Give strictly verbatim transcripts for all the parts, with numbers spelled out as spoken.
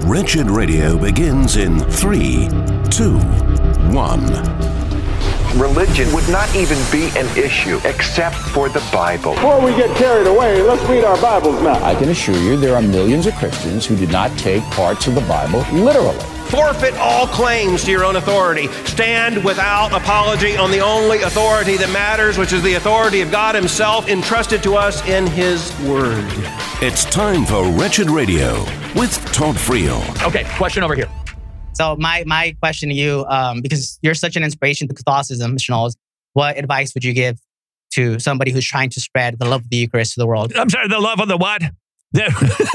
Wretched Radio begins in three, two, one. Religion would not even be an issue except for the Bible. Before we get carried away, let's read our Bibles now. I can assure you there are millions of Christians who did not take parts of the Bible literally. Forfeit all claims to your own authority. Stand without apology on the only authority that matters, which is the authority of God Himself entrusted to us in His Word. It's time for Wretched Radio with Todd Friel. Okay, question over here. So my my question to you, um, because you're such an inspiration to Catholicism, Mister Knowles, what advice would you give to somebody who's trying to spread the love of the Eucharist to the world? I'm sorry, the love of the what? The,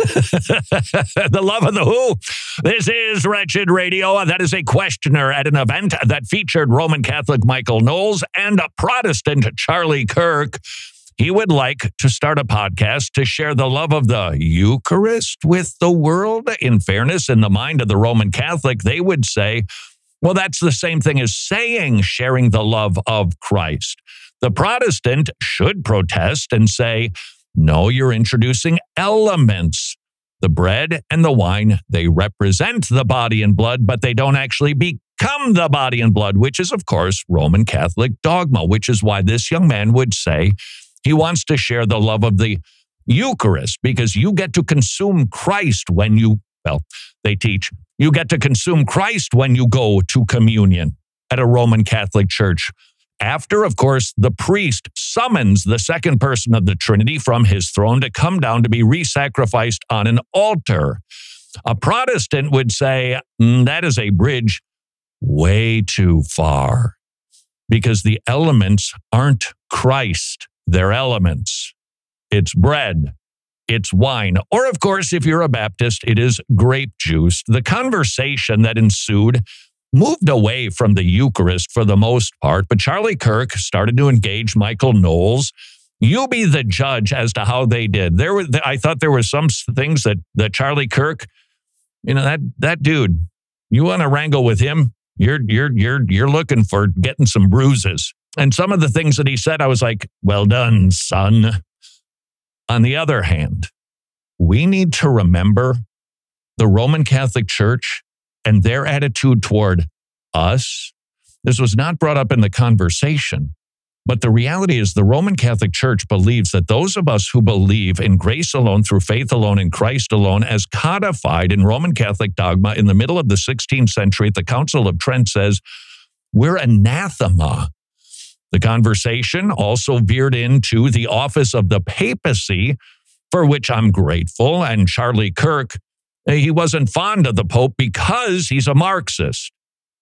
the love of the who? This is Wretched Radio. That is a questioner at an event that featured Roman Catholic Michael Knowles and a Protestant Charlie Kirk. He would like to start a podcast to share the love of the Eucharist with the world. In fairness, in the mind of the Roman Catholic, they would say, well, that's the same thing as saying sharing the love of Christ. The Protestant should protest and say, no, you're introducing elements. The bread and the wine, they represent the body and blood, but they don't actually become the body and blood, which is, of course, Roman Catholic dogma, which is why this young man would say, he wants to share the love of the Eucharist because you get to consume Christ when you, well, they teach, you get to consume Christ when you go to communion at a Roman Catholic church. After, of course, the priest summons the second person of the Trinity from his throne to come down to be re-sacrificed on an altar. A Protestant would say, mm, that is a bridge way too far because the elements aren't Christ. They're elements. It's bread. It's wine. Or, of course, if you're a Baptist, it is grape juice. The conversation that ensued moved away from the Eucharist for the most part, but Charlie Kirk started to engage Michael Knowles. You be the judge as to how they did. There were, I thought there were some things that, that Charlie Kirk, you know, that that dude, you want to wrangle with him, you're you're you're you're looking for getting some bruises. And some of the things that he said, I was like, well done, son. On the other hand, we need to remember the Roman Catholic Church and their attitude toward us. This was not brought up in the conversation, but the reality is the Roman Catholic Church believes that those of us who believe in grace alone, through faith alone, in Christ alone, as codified in Roman Catholic dogma in the middle of the sixteenth century at the Council of Trent says, we're anathema. The conversation also veered into the office of the papacy, for which I'm grateful, and Charlie Kirk, he wasn't fond of the Pope because he's a Marxist.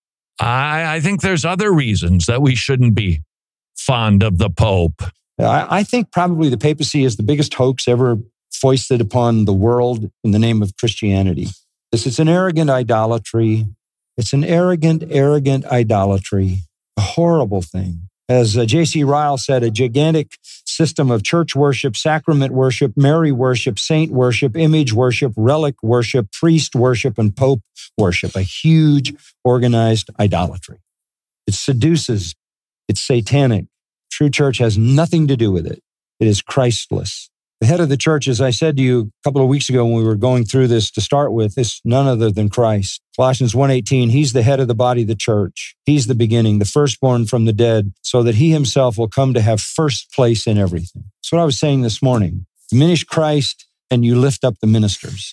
I, I think there's other reasons that we shouldn't be fond of the Pope. I, I think probably the papacy is the biggest hoax ever foisted upon the world in the name of Christianity. This is an arrogant idolatry. It's an arrogant, arrogant idolatry. A horrible thing. As uh, J C Ryle said, a gigantic system of church worship, sacrament worship, Mary worship, saint worship, image worship, relic worship, priest worship, and pope worship. A huge organized idolatry. It seduces. It's satanic. True church has nothing to do with it. It is Christless. The head of the church, as I said to you a couple of weeks ago when we were going through this to start with, is none other than Christ. Colossians one eighteen, he's the head of the body of the church. He's the beginning, the firstborn from the dead, so that he himself will come to have first place in everything. That's what I was saying this morning. Diminish Christ and you lift up the ministers.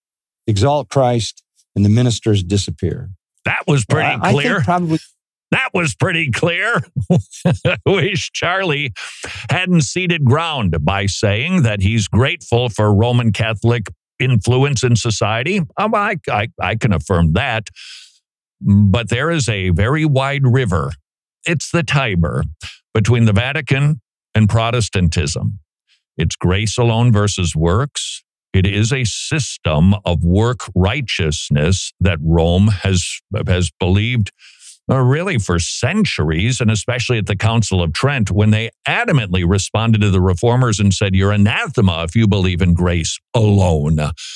Exalt Christ and the ministers disappear. That was pretty well, I, clear. I think probably... That was pretty clear. Wish Charlie hadn't ceded ground by saying that he's grateful for Roman Catholic influence in society. Um, I, I, I can affirm that. But there is a very wide river. It's the Tiber between the Vatican and Protestantism. It's grace alone versus works. It is a system of work righteousness that Rome has, has believed really for centuries, and especially at the Council of Trent, when they adamantly responded to the reformers and said, you're anathema if you believe in grace alone.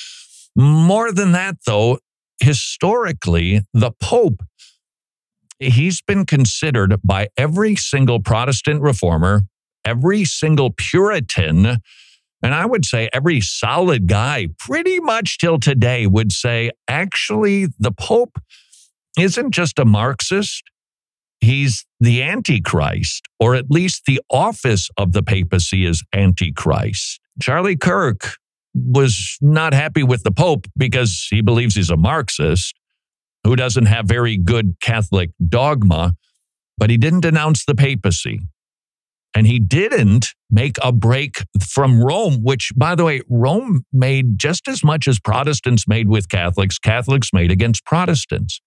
More than that, though, historically, the Pope, he's been considered by every single Protestant reformer, every single Puritan, And I would say every solid guy, pretty much till today, would say, actually, the Pope isn't just a Marxist. He's the Antichrist, or at least the office of the papacy is Antichrist. Charlie Kirk was not happy with the Pope because he believes he's a Marxist who doesn't have very good Catholic dogma, but he didn't denounce the papacy. And he didn't make a break from Rome, which, by the way, Rome made just as much as Protestants made with Catholics, Catholics made against Protestants.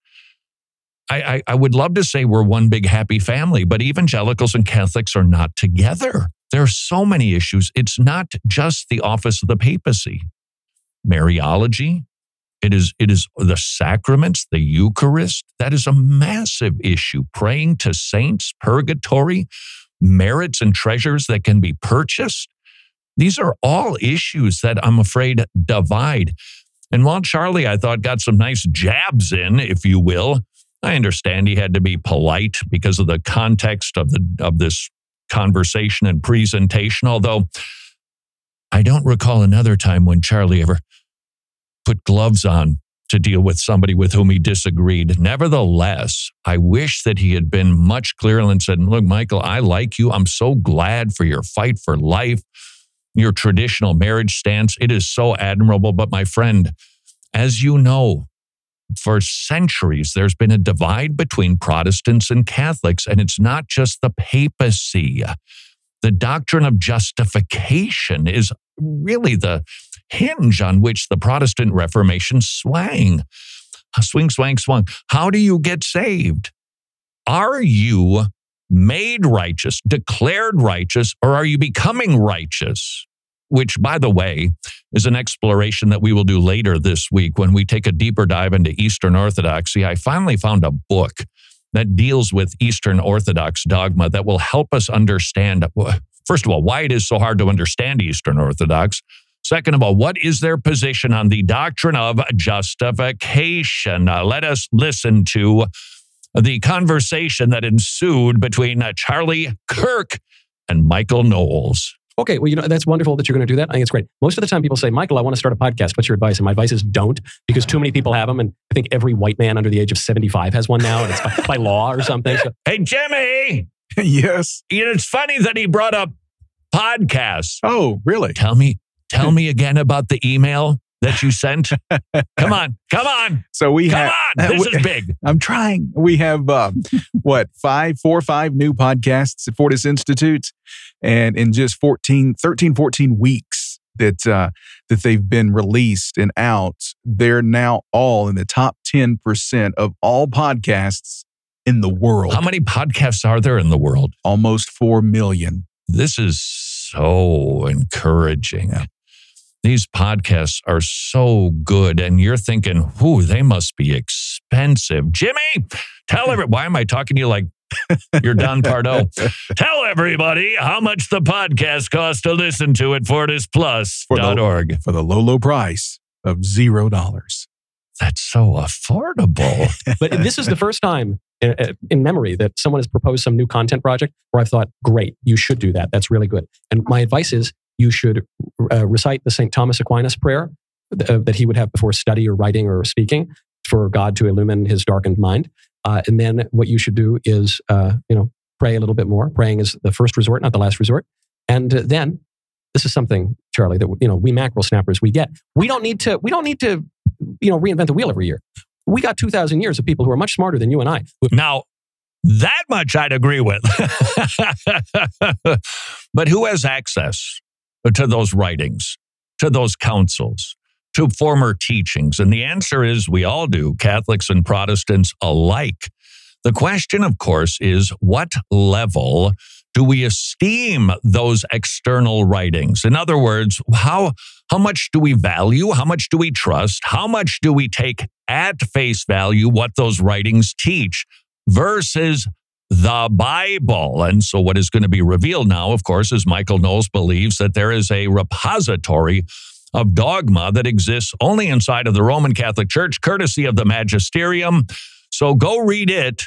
I, I, I would love to say we're one big happy family, but evangelicals and Catholics are not together. There are so many issues. It's not just the office of the papacy. Mariology, it is, it is the sacraments, the Eucharist. That is a massive issue. Praying to saints, purgatory, merits and treasures that can be purchased. These are all issues that I'm afraid divide. And while Charlie, I thought, got some nice jabs in, if you will, I understand he had to be polite because of the context of the of this conversation and presentation, although I don't recall another time when Charlie ever put gloves on to deal with somebody with whom he disagreed. Nevertheless, I wish that he had been much clearer and said, look, Michael, I like you. I'm so glad for your fight for life, your traditional marriage stance. It is so admirable. But my friend, as you know, for centuries, there's been a divide between Protestants and Catholics, and it's not just the papacy. The doctrine of justification is really the hinge on which the Protestant Reformation swang. Swing, swang, swung. How do you get saved? Are you made righteous, declared righteous, or are you becoming righteous? Which, by the way, is an exploration that we will do later this week when we take a deeper dive into Eastern Orthodoxy. I finally found a book that deals with Eastern Orthodox dogma that will help us understand, first of all, why it is so hard to understand Eastern Orthodox. Second of all, what is their position on the doctrine of justification? Uh, let us listen to the conversation that ensued between uh, Charlie Kirk and Michael Knowles. Okay, well, you know, that's wonderful that you're going to do that. I think it's great. Most of the time people say, Michael, I want to start a podcast. What's your advice? And my advice is don't, because too many people have them. And I think every white man under the age of seventy-five has one now, and it's by, by law or something. So. Hey, Jimmy. Yes. You know, it's funny that he brought up podcasts. Oh, really? Tell me, tell me again about the email that you sent. Come on, come on. So we come have, on. This is big. I'm trying. We have uh, what five, four or five new podcasts at Fortis Institute, and in just fourteen, thirteen, fourteen weeks that uh, that they've been released and out, they're now all in the top ten percent of all podcasts in the world. How many podcasts are there in the world? Almost four million. This is so encouraging. Yeah. These podcasts are so good, and you're thinking, whoo, they must be expensive. Jimmy, tell everybody, why am I talking to you like you're Don Pardo? Tell everybody how much the podcast costs to listen to at fortis plus dot org. For the low, low price of zero dollars. That's so affordable. But this is the first time in, in memory that someone has proposed some new content project where I've thought, great, you should do that. That's really good. And my advice is, you should uh, recite the Saint Thomas Aquinas prayer uh, that he would have before study or writing or speaking for God to illumine his darkened mind. Uh, and then what you should do is, uh, you know, pray a little bit more. Praying is the first resort, not the last resort. And uh, then, this is something, Charlie, that you know we mackerel snappers we get. We don't need to. We don't need to, you know, reinvent the wheel every year. We got two thousand years of people who are much smarter than you and I. Now, that much I'd agree with. But who has access to those writings, to those councils, to former teachings? And the answer is we all do, Catholics and Protestants alike. The question, of course, is what level do we esteem those external writings? In other words, how, how much do we value? How much do we trust? How much do we take at face value what those writings teach versus the Bible? And so what is going to be revealed now, of course, is Michael Knowles believes that there is a repository of dogma that exists only inside of the Roman Catholic Church, courtesy of the Magisterium. So go read it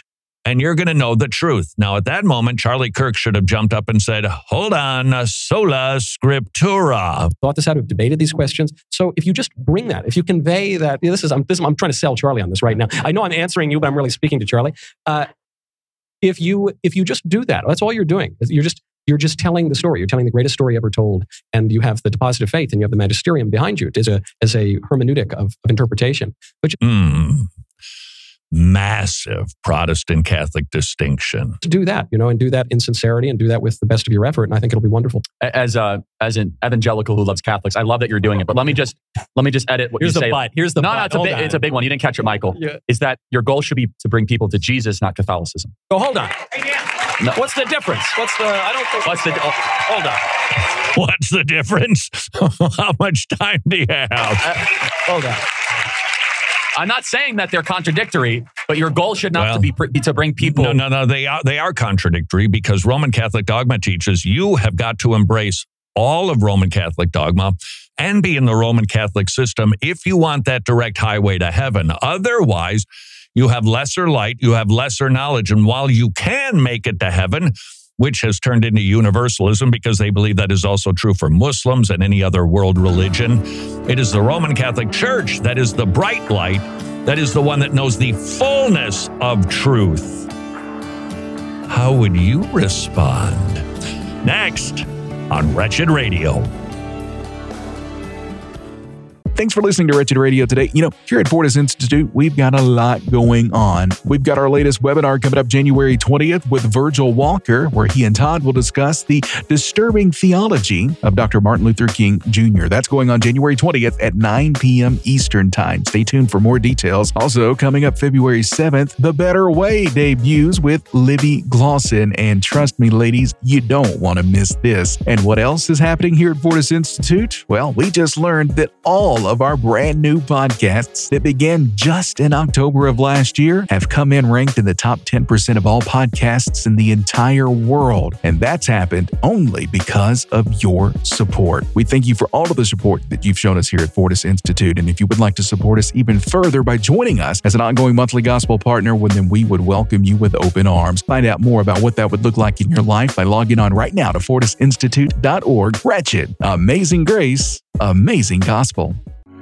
and you're going to know the truth. Now, at that moment, Charlie Kirk should have jumped up and said, hold on, sola scriptura. Thought this out, we've debated these questions. So if you just bring that, if you convey that, yeah, this is, I'm, this, I'm trying to sell Charlie on this right now. I know I'm answering you, but I'm really speaking to Charlie. Uh, if you if you just do that, that's all you're doing. You're just You're just telling the story. You're telling the greatest story ever told, and you have the deposit of faith, and you have the magisterium behind you as a as a hermeneutic of, of interpretation. Which mm, massive Protestant Catholic distinction. To do that, you know, and do that in sincerity, and do that with the best of your effort, and I think it'll be wonderful. As a as an evangelical who loves Catholics, I love that you're doing it. But let me just let me just edit what Here's you the say. But. Here's the no, but. no, it's a Hold big, on. it's a big one. You didn't catch it, Michael. Yeah. Is that your goal should be to bring people to Jesus, not Catholicism? Oh, hold on. No. What's the difference? What's the? I don't think. What's the? Oh, hold on. What's the difference? How much time do you have? Uh, hold on. I'm not saying that they're contradictory, but your goal should not well, to be, be to bring people. No, no, no. They are they are contradictory because Roman Catholic dogma teaches you have got to embrace all of Roman Catholic dogma and be in the Roman Catholic system if you want that direct highway to heaven. Otherwise, you have lesser light, you have lesser knowledge. And while you can make it to heaven, which has turned into universalism because they believe that is also true for Muslims and any other world religion, it is the Roman Catholic Church that is the bright light, that is the one that knows the fullness of truth. How would you respond? Next on Wretched Radio. Thanks for listening to Wretched Radio today. You know, here at Fortis Institute, we've got a lot going on. We've got our latest webinar coming up January twentieth with Virgil Walker, where he and Todd will discuss the disturbing theology of Doctor Martin Luther King Junior That's going on January twentieth at nine p.m. Eastern Time. Stay tuned for more details. Also, coming up February seventh, The Better Way debuts with Livy Glosson. And trust me, ladies, you don't want to miss this. And what else is happening here at Fortis Institute? Well, we just learned that all of our brand new podcasts that began just in October of last year have come in ranked in the top ten percent of all podcasts in the entire world. And that's happened only because of your support. We thank you for all of the support that you've shown us here at Fortis Institute. And if you would like to support us even further by joining us as an ongoing monthly gospel partner, well, then we would welcome you with open arms. Find out more about what that would look like in your life by logging on right now to fortis institute dot org. Wretched, amazing grace, amazing gospel.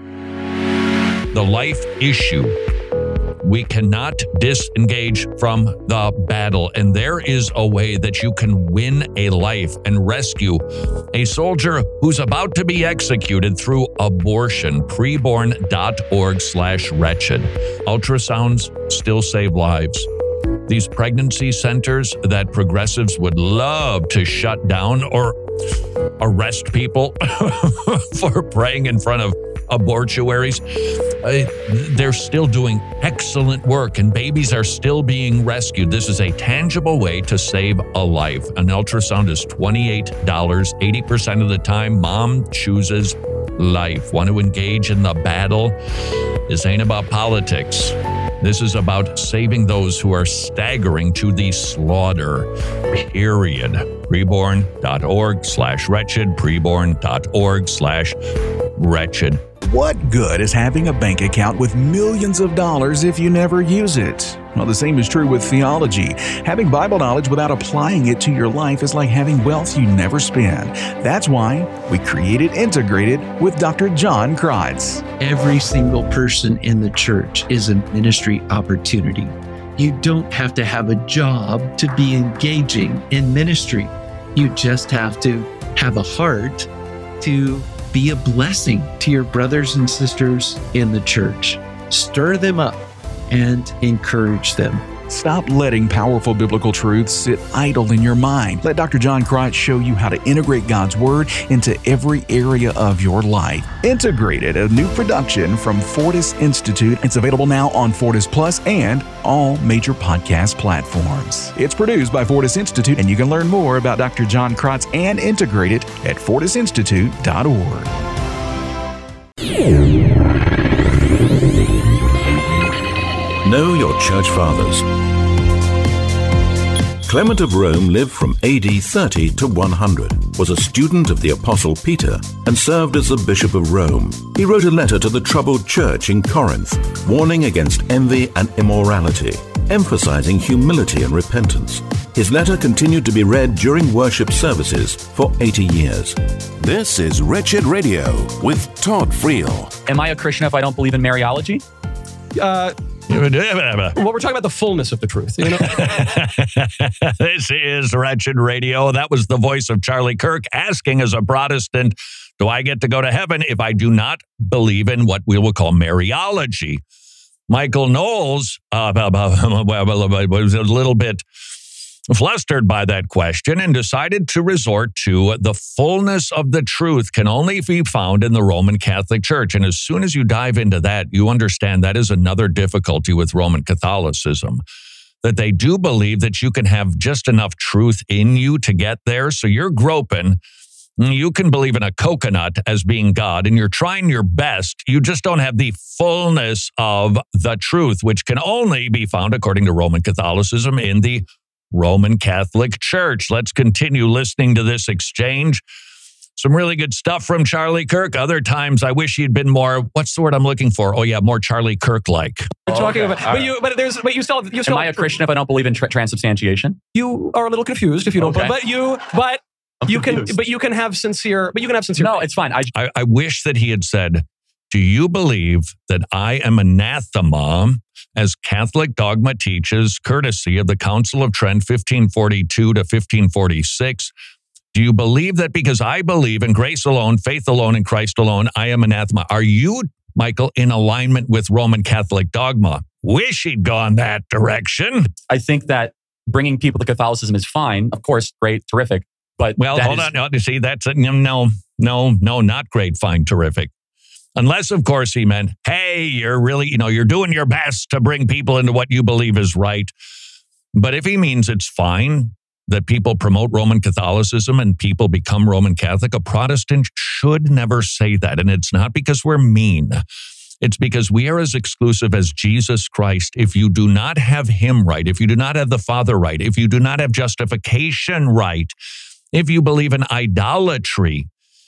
The life issue. We cannot disengage from the battle, and there is a way that you can win a life and rescue a soldier who's about to be executed through abortion. preborn.org slash wretched. Ultrasounds still save lives. These pregnancy centers that progressives would love to shut down or arrest people for praying in front of abortuaries, uh, they're still doing excellent work and babies are still being rescued. This is a tangible way to save a life. An ultrasound is twenty-eight dollars. eighty percent of the time, mom chooses life. Want to engage in the battle? This ain't about politics. This is about saving those who are staggering to the slaughter, period. preborn.org slash wretched, preborn.org slash wretched. What good is having a bank account with millions of dollars if you never use it? Well, the same is true with theology. Having Bible knowledge without applying it to your life is like having wealth you never spend. That's why we created Integrated with Doctor John Kreitz. Every single person in the church is a ministry opportunity. You don't have to have a job to be engaging in ministry. You just have to have a heart to be a blessing to your brothers and sisters in the church. Stir them up and encourage them. Stop letting powerful biblical truths sit idle in your mind. Let Doctor John Kreitz show you how to integrate God's Word into every area of your life. Integrated, a new production from Fortis Institute. It's available now on Fortis Plus and all major podcast platforms. It's produced by Fortis Institute, and you can learn more about Doctor John Kreitz and Integrated at fortis institute dot org. Know your church fathers. Clement of Rome lived from A D thirty to one hundred, was a student of the Apostle Peter, and served as the Bishop of Rome. He wrote a letter to the troubled church in Corinth, warning against envy and immorality. emphasizing humility and repentance. His letter continued to be read during worship services for eighty years. This is Wretched Radio with Todd Friel. Am I a Christian if I don't believe in Mariology? Uh, well, we're talking about the fullness of the truth. You know? This is Wretched Radio. That was the voice of Charlie Kirk asking, as a Protestant, do I get to go to heaven if I do not believe in what we will call Mariology? Michael Knowles uh, was a little bit flustered by that question and decided to resort to the fullness of the truth can only be found in the Roman Catholic Church. And as soon as you dive into that, you understand that is another difficulty with Roman Catholicism, that they do believe that you can have just enough truth in you to get there. So you're groping. You can believe in a coconut as being God, and you're trying your best. You just don't have the fullness of the truth, which can only be found, according to Roman Catholicism, in the Roman Catholic Church. Let's continue listening to this exchange. Some really good stuff from Charlie Kirk. Other times, I wish he'd been more, what's the word I'm looking for? Oh, yeah, more Charlie Kirk-like. We're talking about, but you, but there's, but you still, you still. Am I a Christian if I don't believe in tra- transubstantiation? You are a little confused if you don't, Okay. but you, but I'm you confused. can, but you can have sincere, but you can have sincere. No, it's fine. I, I, I wish that he had said, do you believe that I am anathema, as Catholic dogma teaches, courtesy of the Council of Trent, fifteen forty-two to fifteen forty-six? Do you believe that because I believe in grace alone, faith alone, and Christ alone, I am anathema? Are you, Michael, in alignment with Roman Catholic dogma? Wish he'd gone that direction. I think that bringing people to Catholicism is fine. Of course, great, terrific. But Well, that hold is- on. No, you see, that's a, no, no, no, not great, fine, terrific. Unless, of course, he meant, hey, you're really, you know, you're doing your best to bring people into what you believe is right. But if he means it's fine that people promote Roman Catholicism and people become Roman Catholic, a Protestant should never say that. And it's not because we're mean. It's because we are as exclusive as Jesus Christ. If you do not have him right, if you do not have the Father right, if you do not have justification right, if you believe in idolatry,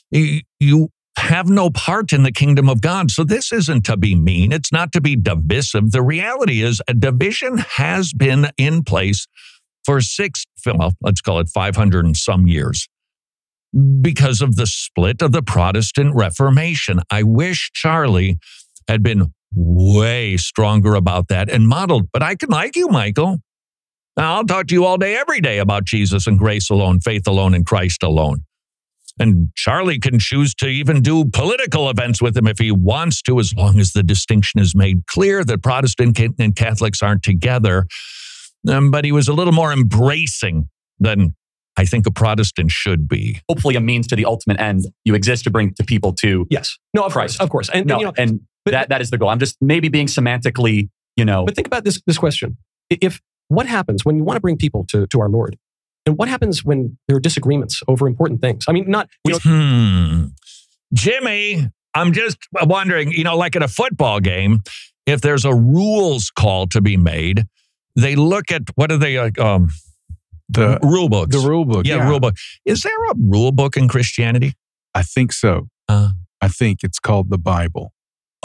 you have no part in the kingdom of God. So this isn't to be mean. It's not to be divisive. The reality is a division has been in place for six, well, let's call it five hundred and some years because of the split of the Protestant Reformation. I wish Charlie had been way stronger about that and modeled, but I can like you, Michael. I'll talk to you all day, every day about Jesus and grace alone, faith alone, and Christ alone. And Charlie can choose to even do political events with him if he wants to, as long as the distinction is made clear that Protestant and Catholics aren't together. Um, but he was a little more embracing than I think a Protestant should be. Hopefully a means to the ultimate end. You exist to bring to people to Yes. No, of Christ. course, of course. And, no, and, you know, and but- that, that is the goal. I'm just maybe being semantically, you know. But think about this this question. If what happens when you want to bring people to, to our Lord? And what happens when there are disagreements over important things? I mean, not, you know, Hmm. Jimmy, I'm just wondering, you know, like at a football game, if there's a rules call to be made, they look at, what are they, like, um, The rule books. The rule book. Yeah, Yeah, rule book. Is there a rule book in Christianity? I think so. Uh, I think it's called the Bible.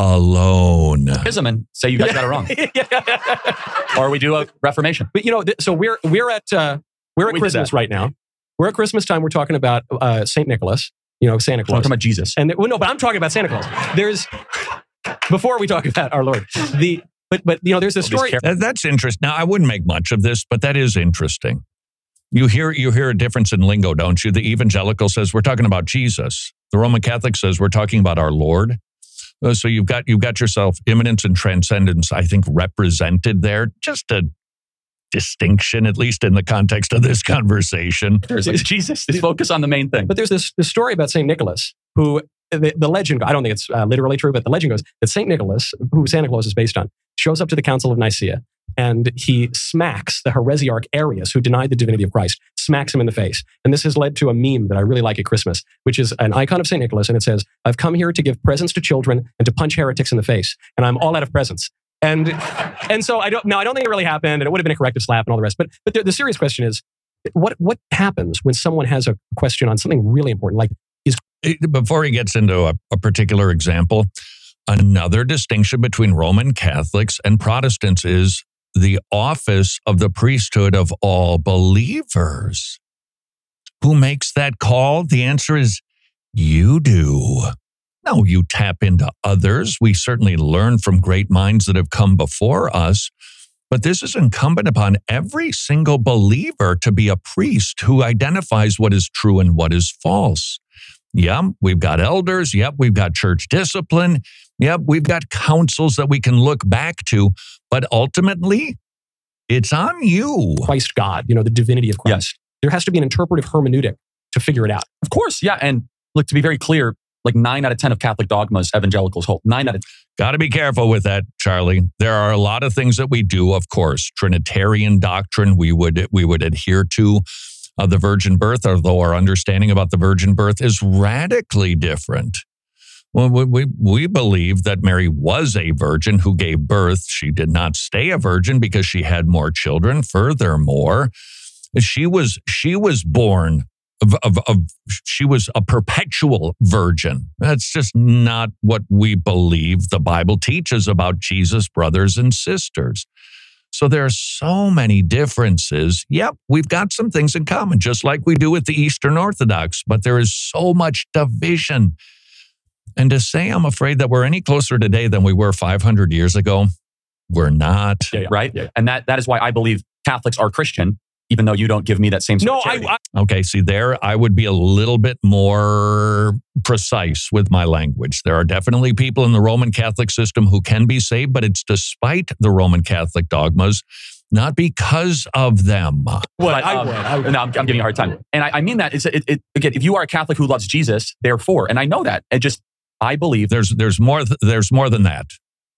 Alone. Schism and say you guys got it wrong. Or we do a Reformation. but you know, th- so we're we're at uh, we're at We did Christmas that. right now. We're at Christmas time. We're talking about uh, Saint Nicholas. You know, Santa I'm Claus. talking about Jesus. And well, no, but I'm talking about Santa Claus. There's before we talk about our Lord. The but but you know, there's this story. That- That's interesting. Now, I wouldn't make much of this, but that is interesting. You hear you hear a difference in lingo, don't you? The evangelical says we're talking about Jesus. The Roman Catholic says we're talking about our Lord. Uh, So you've got you've got yourself immanence and transcendence, I think, represented there. Just a distinction, at least in the context of this conversation. It's like Jesus. Just focus on the main thing. But there's this, this story about Saint Nicholas, who the, the legend, I don't think it's uh, literally true, but the legend goes that Saint Nicholas, who Santa Claus is based on, shows up to the Council of Nicaea and he smacks the heresiarch Arius, who denied the divinity of Christ, smacks him in the face. And this has led to a meme that I really like at Christmas, which is an icon of Saint Nicholas. And it says, I've come here to give presents to children and to punch heretics in the face. And I'm all out of presents. And and so I don't, now I don't think it really happened, and it would have been a corrective slap and all the rest. But but the, the serious question is, what what happens when someone has a question on something really important, like is Before he gets into a, a particular example, another distinction between Roman Catholics and Protestants is the office of the priesthood of all believers. Who makes that call? The answer is you do. No, you tap into others. We certainly learn from great minds that have come before us. But this is incumbent upon every single believer to be a priest who identifies what is true and what is false. Yep, we've got elders. Yep, we've got church discipline. Yep, we've got councils that we can look back to. But ultimately, it's on you. Christ God, you know, the divinity of Christ. Yes. There has to be an interpretive hermeneutic to figure it out. Of course, yeah. And look, to be very clear, like nine out of ten of Catholic dogmas, evangelicals hold. Nine out of ten. Got to be careful with that, Charlie. There are a lot of things that we do, of course. Trinitarian doctrine we would we would adhere to. Uh, the virgin birth, although our understanding about the virgin birth is radically different. Well, we, we, we believe that Mary was a virgin who gave birth. She did not stay a virgin because she had more children. Furthermore, she was she was born of, of, of she was a perpetual virgin. That's just not what we believe the Bible teaches about Jesus' brothers and sisters. So there are so many differences. Yep, we've got some things in common, just like we do with the Eastern Orthodox, but there is so much division. And to say, I'm afraid that we're any closer today than we were five hundred years ago, we're not. Yeah, yeah. Right? Yeah. And that that is why I believe Catholics are Christian, even though you don't give me that same sort no, of charity. I, I, okay, see there, I would be a little bit more precise with my language. There are definitely people in the Roman Catholic system who can be saved, but it's despite the Roman Catholic dogmas, not because of them. Well, but, I, um, would, I would. No, I'm, I'm giving you a hard time. And I, I mean that, it's, it, it, again, if you are a Catholic who loves Jesus, therefore, and I know that, it just, I believe. There's, there's, more th- there's more than that.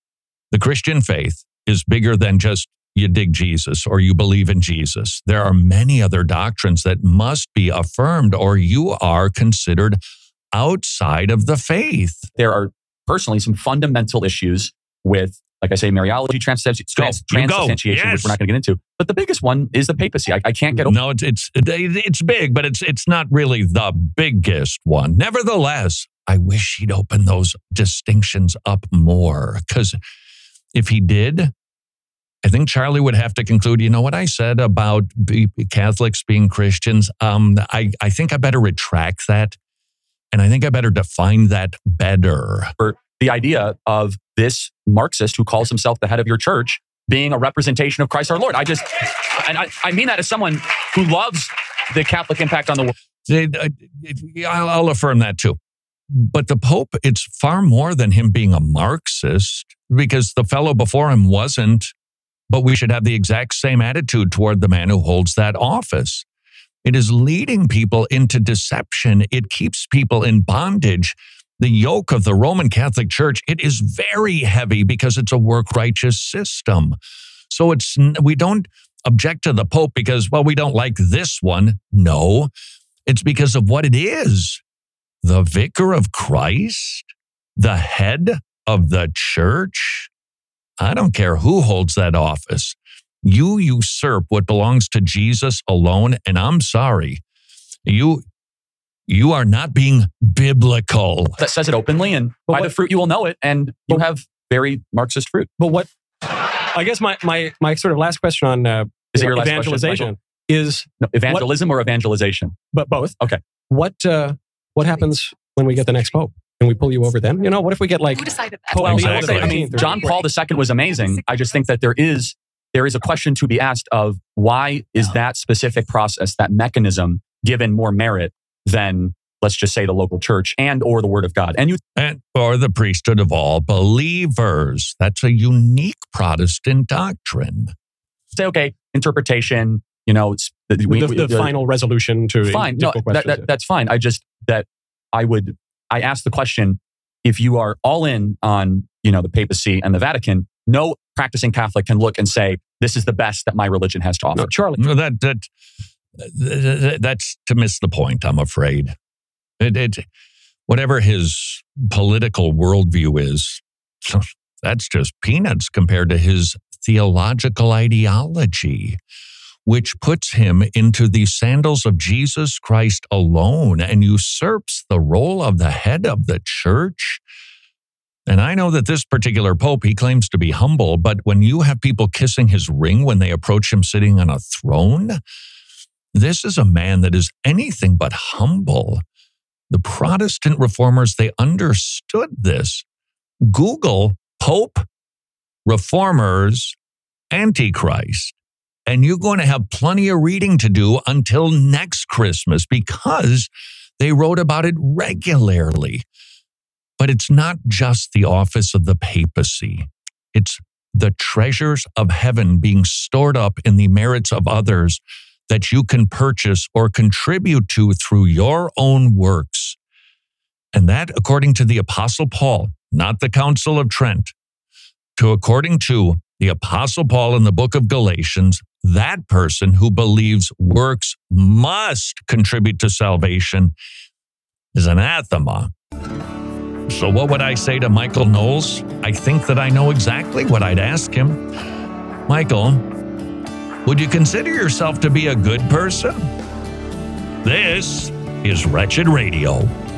The Christian faith is bigger than just you dig Jesus or you believe in Jesus. There are many other doctrines that must be affirmed or you are considered outside of the faith. There are personally some fundamental issues with, like I say, Mariology, transubstantiation, trans, transubstantiation, yes. which we're not going to get into. But the biggest one is the papacy. I, I can't get over. No, it's, it's it's big, but it's it's not really the biggest one. Nevertheless, I wish he'd open those distinctions up more, because if he did, I think Charlie would have to conclude, you know what I said about Catholics being Christians? Um, I, I think I better retract that. And I think I better define that better. For the idea of this Marxist who calls himself the head of your church being a representation of Christ our Lord. I just, and I, I mean that as someone who loves the Catholic impact on the world. I'll, I'll affirm that too. But the Pope, it's far more than him being a Marxist, because the fellow before him wasn't. But we should have the exact same attitude toward the man who holds that office. It is leading people into deception. It keeps people in bondage. The yoke of the Roman Catholic Church, it is very heavy because it's a work-righteous system. So it's we don't object to the Pope because, well, we don't like this one. No, it's because of what it is. The vicar of Christ, the head of the church. I don't care who holds that office. You usurp what belongs to Jesus alone, and I'm sorry. You you are not being biblical. That says it openly, and but by what, the fruit you will know it, and you but, have very Marxist fruit. But what, I guess my my my sort of last question on uh, is it your last evangelization question, is... No, evangelism what, or evangelization? But both. Okay. What uh, what happens when we get the next Pope? Can we pull you over then? You know, what if we get like... Who decided that? Well, exactly. I mean, John Paul the Second was amazing. I just think that there is there is a question to be asked of why is that specific process, that mechanism, given more merit than, let's just say, the local church and or the Word of God? And you and or the priesthood of all believers. That's a unique Protestant doctrine. Say, okay, interpretation, you know... The, we, the, the, the final resolution to fine. No, that, that, that's fine. I just, that I would... I asked the question, if you are all in on, you know, the papacy and the Vatican, no practicing Catholic can look and say, this is the best that my religion has to offer. No, Charlie. No, that, that, that, that's to miss the point, I'm afraid. It, it, whatever his political worldview is, that's just peanuts compared to his theological ideology, which puts him into the sandals of Jesus Christ alone and usurps the role of the head of the church. And I know that this particular pope, he claims to be humble, but when you have people kissing his ring when they approach him sitting on a throne, this is a man that is anything but humble. The Protestant reformers, they understood this. Google Pope, Reformers, Antichrist, and you're going to have plenty of reading to do until next Christmas because they wrote about it regularly. But it's not just the office of the papacy. It's the treasures of heaven being stored up in the merits of others that you can purchase or contribute to through your own works. And that, according to the Apostle Paul, not the Council of Trent, to according to the Apostle Paul in the book of Galatians, that person who believes works must contribute to salvation is anathema. So what would I say to Michael Knowles? I think that I know exactly what I'd ask him. Michael, would you consider yourself to be a good person? This is Wretched Radio.